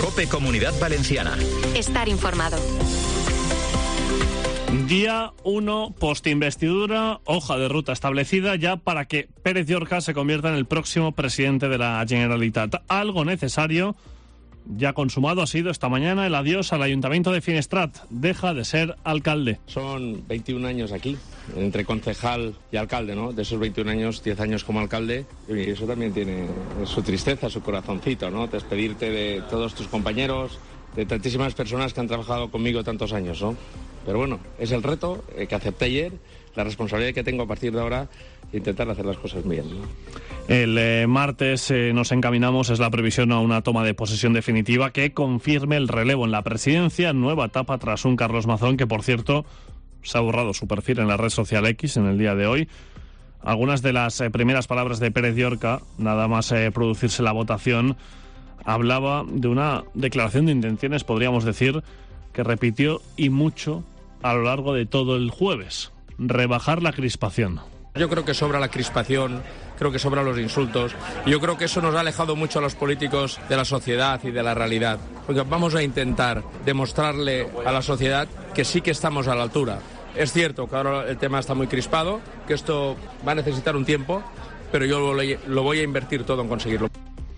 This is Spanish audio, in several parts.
COPE Comunidad Valenciana. Estar informado. Día 1 postinvestidura, hoja de ruta establecida ya para que Pérez Llorca se convierta en el próximo presidente de la Generalitat. Algo necesario, ya consumado, ha sido esta mañana el adiós al Ayuntamiento de Finestrat. Deja de ser alcalde. Son 21 años aquí, entre concejal y alcalde, ¿no? De esos 21 años, 10 años como alcalde, y eso también tiene su tristeza, su corazoncito, ¿no? Despedirte de todos tus compañeros, de tantísimas personas que han trabajado conmigo tantos años, ¿no? Pero bueno, es el reto que acepté ayer, la responsabilidad que tengo a partir de ahora, intentar hacer las cosas bien, ¿no? El martes nos encaminamos, es la previsión, a una toma de posesión definitiva que confirme el relevo en la presidencia, nueva etapa tras un Carlos Mazón que, por cierto, se ha borrado su perfil en la red social X en el día de hoy. Algunas de las primeras palabras de Pérez Llorca, nada más producirse la votación, hablaba de una declaración de intenciones, podríamos decir, que repitió y mucho a lo largo de todo el jueves: rebajar la crispación. Yo creo que sobra la crispación, creo que sobran los insultos. Yo creo que eso nos ha alejado mucho a los políticos de la sociedad y de la realidad. Porque vamos a intentar demostrarle a la sociedad que sí que estamos a la altura. Es cierto que ahora el tema está muy crispado, que esto va a necesitar un tiempo, pero yo lo voy a invertir todo en conseguirlo.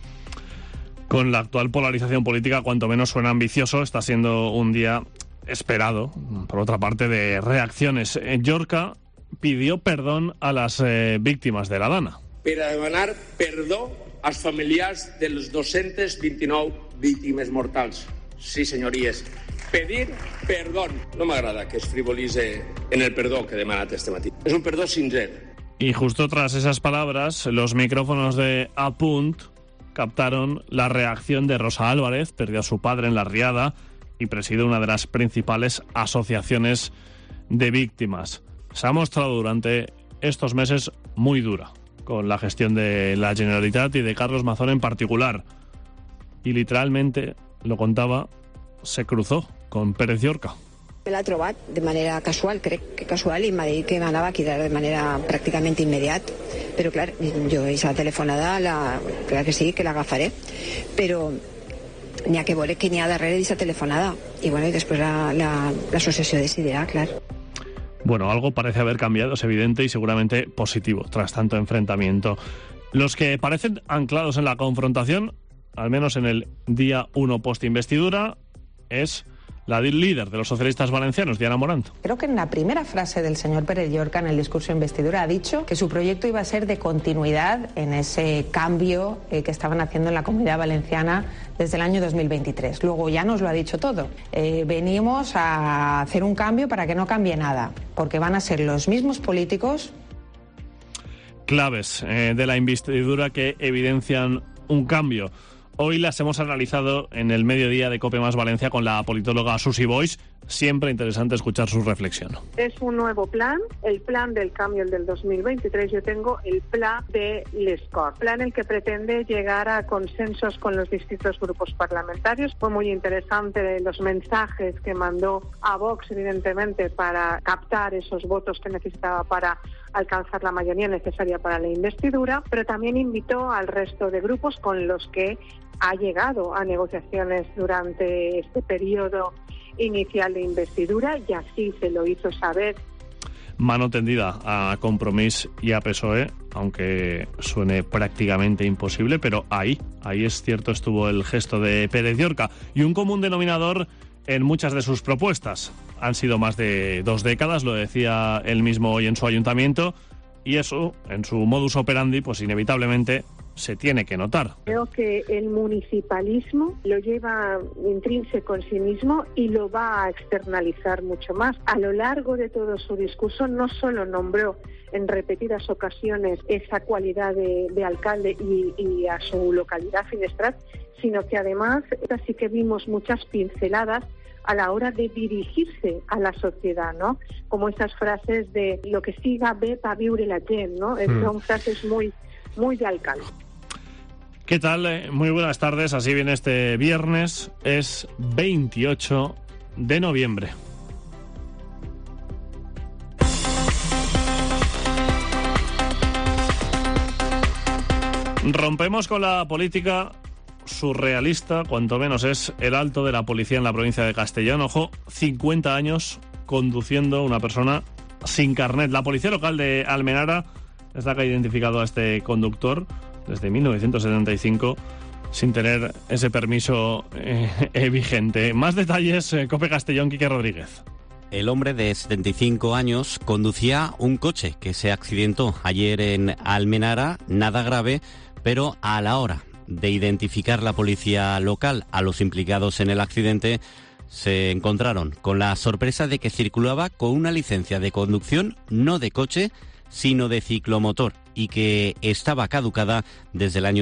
Con la actual polarización política, cuanto menos suena ambicioso, está siendo un día esperado, por otra parte, de reacciones. Llorca pidió perdón a las víctimes de la Dana. Per a demanar perdó als familiars de les 229 víctimes mortals. Sí, senyories. Pedir perdó. No m'agrada que es frivolitze en el perdó que he demanat este matí. És un perdó sincer. Y justo tras esas palabras, los micrófonos de Apunt captaron la reacción de Rosa Álvarez. Perdió a su padre en la riada y preside una de las principales asociaciones de víctimas. Se ha mostrado durante estos meses muy dura con la gestión de la Generalitat y de Carlos Mazón en particular. Y literalmente, lo contaba, se cruzó con Pérez Llorca. Me l'ha trobat de manera casual, crec que casual, i m'ha dit que m'anava a quedar de manera pràcticament immediat. Però clar, jo aquesta telefonada, clar que sí, que l'agafaré, però n'hi ha que veure què n'hi ha darrere d'aquesta telefonada. I bueno, i després l'associació decidirà, clar. Bueno, algo parece haber cambiado, es evidente y seguramente positivo tras tanto enfrentamiento. Los que parecen anclados en la confrontación, al menos en el día 1 post-investidura, es la líder de los socialistas valencianos, Diana Morant. Creo que en la primera frase del señor Pérez Llorca en el discurso de investidura ha dicho que su proyecto iba a ser de continuidad en ese cambio que estaban haciendo en la Comunidad Valenciana desde el año 2023. Luego ya nos lo ha dicho todo. Venimos a hacer un cambio para que no cambie nada, porque van a ser los mismos políticos. Claves de la investidura que evidencian un cambio. Hoy las hemos analizado en el mediodía de COPE más Valencia con la politóloga Susi Boix. Siempre interesante escuchar su reflexión. Es un nuevo plan, el plan del cambio, el del 2023. Yo tengo el plan de Les Corts, plan el que pretende llegar a consensos con los distintos grupos parlamentarios. Fue muy interesante los mensajes que mandó a Vox, evidentemente, para captar esos votos que necesitaba para alcanzar la mayoría necesaria para la investidura, pero también invitó al resto de grupos con los que ha llegado a negociaciones durante este periodo inicial de investidura, y así se lo hizo saber. Mano tendida a Compromís y a PSOE, aunque suene prácticamente imposible, pero ahí es cierto estuvo el gesto de Pérez Llorca. Y un común denominador en muchas de sus propuestas. Han sido más de 2 décadas, lo decía él mismo hoy en su ayuntamiento, y eso, en su modus operandi, pues inevitablemente se tiene que notar. Creo que el municipalismo lo lleva intrínseco en sí mismo y lo va a externalizar mucho más. A lo largo de todo su discurso no solo nombró en repetidas ocasiones esa cualidad de alcalde y a su localidad Finestrat, sino que además sí que vimos muchas pinceladas a la hora de dirigirse a la sociedad, ¿no? Como esas frases de lo que siga ve pa viure la gent, ¿no? Son frases muy de alcalde. ¿Qué tal? Muy buenas tardes. Así viene este viernes. Es 28 de noviembre. Rompemos con la política surrealista, cuanto menos, es el alto de la policía en la provincia de Castellón. Ojo, 50 años conduciendo una persona sin carnet. La policía local de Almenara es la que ha identificado a este conductor desde 1975 sin tener ese permiso vigente. Más detalles, COPE Castellón, Quique Rodríguez. El hombre de 75 años conducía un coche que se accidentó ayer en Almenara, nada grave, pero a la hora de identificar la policía local a los implicados en el accidente, se encontraron con la sorpresa de que circulaba con una licencia de conducción no de coche, sino de ciclomotor, y que estaba caducada desde el año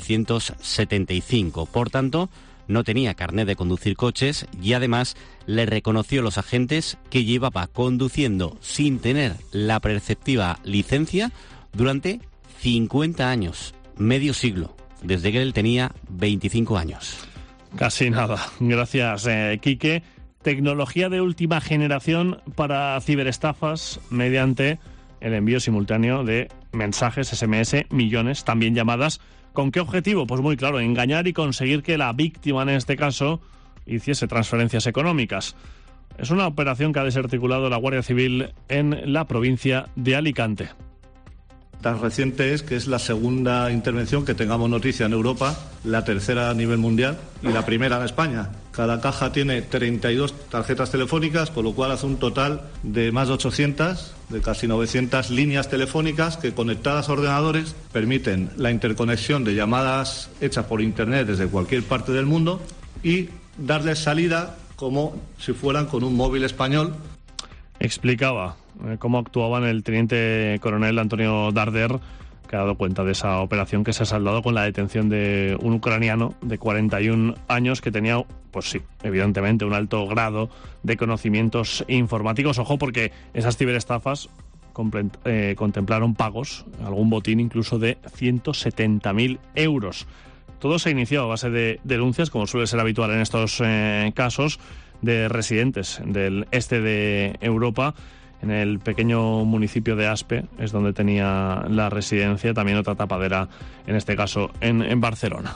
1975. Por tanto, no tenía carnet de conducir coches y además le reconoció a los agentes que llevaba conduciendo sin tener la preceptiva licencia durante 50 años, medio siglo, desde que él tenía 25 años. Casi nada. Gracias, Quique. Tecnología de última generación para ciberestafas mediante el envío simultáneo de mensajes, SMS, millones, también llamadas. ¿Con qué objetivo? Pues muy claro, engañar y conseguir que la víctima, en este caso, hiciese transferencias económicas. Es una operación que ha desarticulado la Guardia Civil en la provincia de Alicante. Tan reciente es que es la segunda intervención que tengamos noticia en Europa, la tercera a nivel mundial y la primera en España. Cada caja tiene 32 tarjetas telefónicas, con lo cual hace un total de más de 800, de casi 900 líneas telefónicas que, conectadas a ordenadores, permiten la interconexión de llamadas hechas por Internet desde cualquier parte del mundo y darles salida como si fueran con un móvil español. Explicaba cómo actuaban el teniente coronel Antonio Darder, que ha dado cuenta de esa operación que se ha saldado con la detención de un ucraniano de 41 años que tenía, pues sí, evidentemente un alto grado de conocimientos informáticos. Ojo, porque esas ciberestafas contemplaron pagos, algún botín incluso de 170.000 euros. Todo se inició a base de denuncias, como suele ser habitual en estos casos, de residentes del este de Europa. En el pequeño municipio de Aspe es donde tenía la residencia, también otra tapadera, en este caso en Barcelona.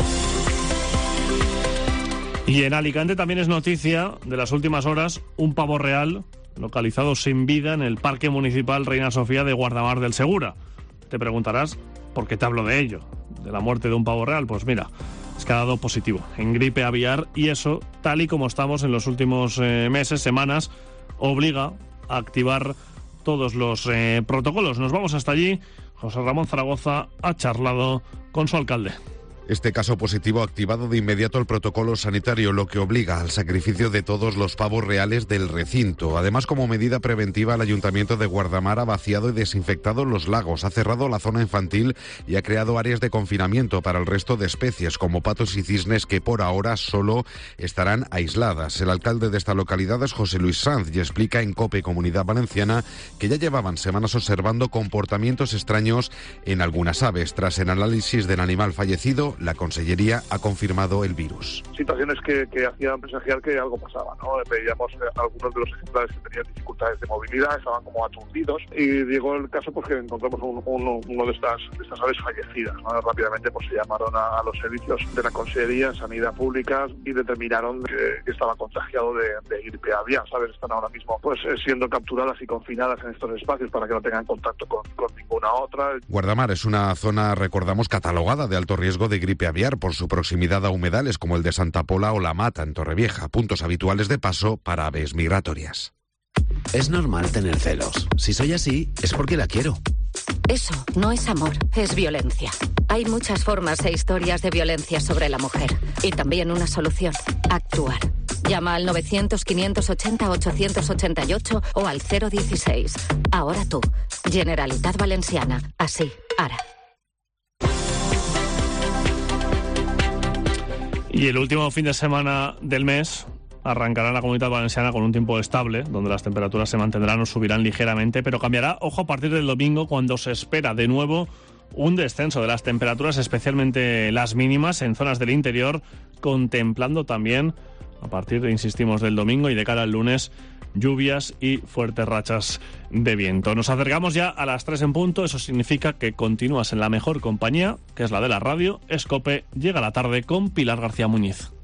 Y en Alicante también es noticia de las últimas horas un pavo real localizado sin vida en el Parque Municipal Reina Sofía de Guardamar del Segura. Te preguntarás por qué te hablo de ello, de la muerte de un pavo real. Pues mira, es que ha dado positivo en gripe aviar y eso, tal y como estamos en los últimos meses, semanas, obliga a activar todos los protocolos. Nos vamos hasta allí. José Ramón Zaragoza ha charlado con su alcalde. Este caso positivo ha activado de inmediato el protocolo sanitario, lo que obliga al sacrificio de todos los pavos reales del recinto. Además, como medida preventiva, el Ayuntamiento de Guardamar ha vaciado y desinfectado los lagos, ha cerrado la zona infantil y ha creado áreas de confinamiento para el resto de especies, como patos y cisnes, que por ahora solo estarán aisladas. El alcalde de esta localidad es José Luis Sanz y explica en COPE Comunidad Valenciana que ya llevaban semanas observando comportamientos extraños en algunas aves. Tras el análisis del animal fallecido, la Consellería ha confirmado el virus. Situaciones que hacían presagiar que algo pasaba, ¿no? Veíamos algunos de los ejemplares que tenían dificultades de movilidad, estaban como aturdidos, y llegó el caso pues que encontramos uno de estas aves fallecidas, ¿no? Rápidamente pues se llamaron a los servicios de la Consellería, Sanidad Pública, y determinaron que estaba contagiado de gripe aviar, ¿sabes? Están ahora mismo pues siendo capturadas y confinadas en estos espacios para que no tengan contacto con ninguna otra. Guardamar es una zona, recordamos, catalogada de alto riesgo de gripe aviar por su proximidad a humedales como el de Santa Pola o La Mata en Torrevieja, puntos habituales de paso para aves migratorias. Es normal tener celos. Si soy así, es porque la quiero. Eso no es amor, es violencia. Hay muchas formas e historias de violencia sobre la mujer. Y también una solución: actuar. Llama al 900-580-888 o al 016. Ahora tú, Generalitat Valenciana. Así, ara. Y el último fin de semana del mes arrancará en la Comunidad Valenciana con un tiempo estable, donde las temperaturas se mantendrán o subirán ligeramente, pero cambiará, ojo, a partir del domingo, cuando se espera de nuevo un descenso de las temperaturas, especialmente las mínimas en zonas del interior, contemplando también, a partir, insistimos, del domingo y de cara al lunes, lluvias y fuertes rachas de viento. Nos acercamos ya a las 3 en punto, eso significa que continúas en la mejor compañía, que es la de la radio. COPE llega la tarde con Pilar García Muñiz.